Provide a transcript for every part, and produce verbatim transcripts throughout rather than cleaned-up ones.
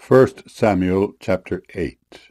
First Samuel chapter eight.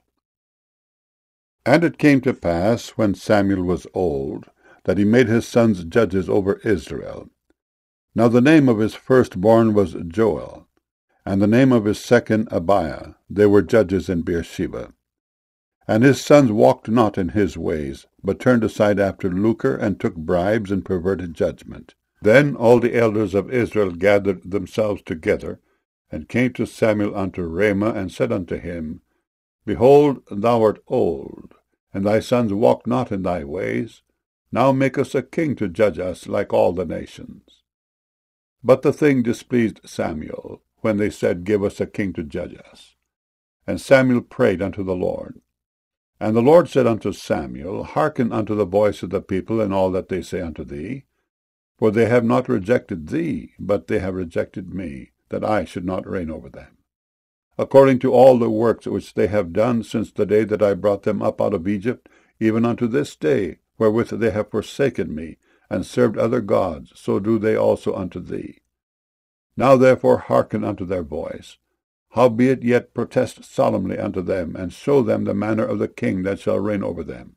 And it came to pass, when Samuel was old, that he made his sons judges over Israel. Now the name of his firstborn was Joel, and the name of his second Abiah. They were judges in Beersheba. And his sons walked not in his ways, but turned aside after lucre, and took bribes, and perverted judgment. Then all the elders of Israel gathered themselves together, and came to Samuel unto Ramah, and said unto him, Behold, thou art old, and thy sons walk not in thy ways. Now make us a king to judge us like all the nations. But the thing displeased Samuel, when they said, Give us a king to judge us. And Samuel prayed unto the Lord. And the Lord said unto Samuel, Hearken unto the voice of the people in all that they say unto thee. For they have not rejected thee, but they have rejected me, that I should not reign over them. According to all the works which they have done since the day that I brought them up out of Egypt, even unto this day, wherewith they have forsaken me, and served other gods, so do they also unto thee. Now therefore hearken unto their voice. Howbeit yet protest solemnly unto them, and show them the manner of the king that shall reign over them.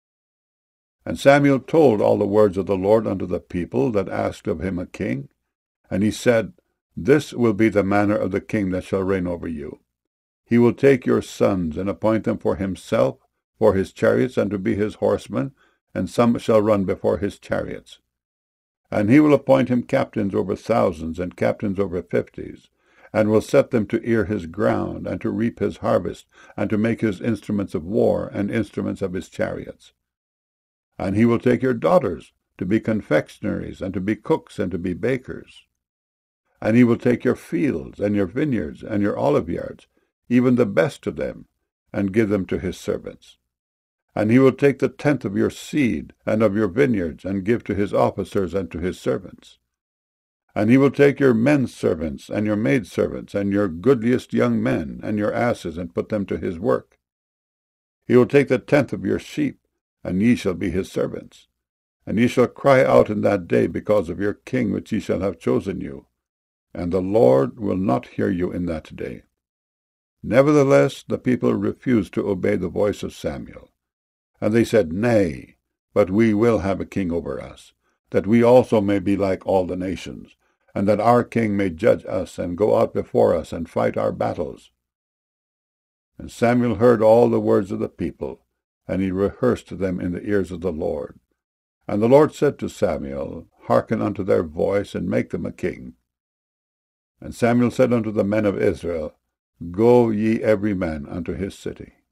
And Samuel told all the words of the Lord unto the people that asked of him a king. And he said, This will be the manner of the king that shall reign over you. He will take your sons, and appoint them for himself, for his chariots, and to be his horsemen, and some shall run before his chariots. And he will appoint him captains over thousands, and captains over fifties, and will set them to ear his ground, and to reap his harvest, and to make his instruments of war, and instruments of his chariots. And he will take your daughters to be confectionaries, and to be cooks, and to be bakers. And he will take your fields, and your vineyards, and your olive yards, even the best of them, and give them to his servants. And he will take the tenth of your seed, and of your vineyards, and give to his officers and to his servants. And he will take your men servants, and your maidservants, and your goodliest young men, and your asses, and put them to his work. He will take the tenth of your sheep, and ye shall be his servants. And ye shall cry out in that day because of your king which ye shall have chosen you. And the Lord will not hear you in that day. Nevertheless the people refused to obey the voice of Samuel. And they said, Nay, but we will have a king over us, that we also may be like all the nations, and that our king may judge us, and go out before us, and fight our battles. And Samuel heard all the words of the people, and he rehearsed them in the ears of the Lord. And the Lord said to Samuel, Hearken unto their voice, and make them a king. And Samuel said unto the men of Israel, Go ye every man unto his city.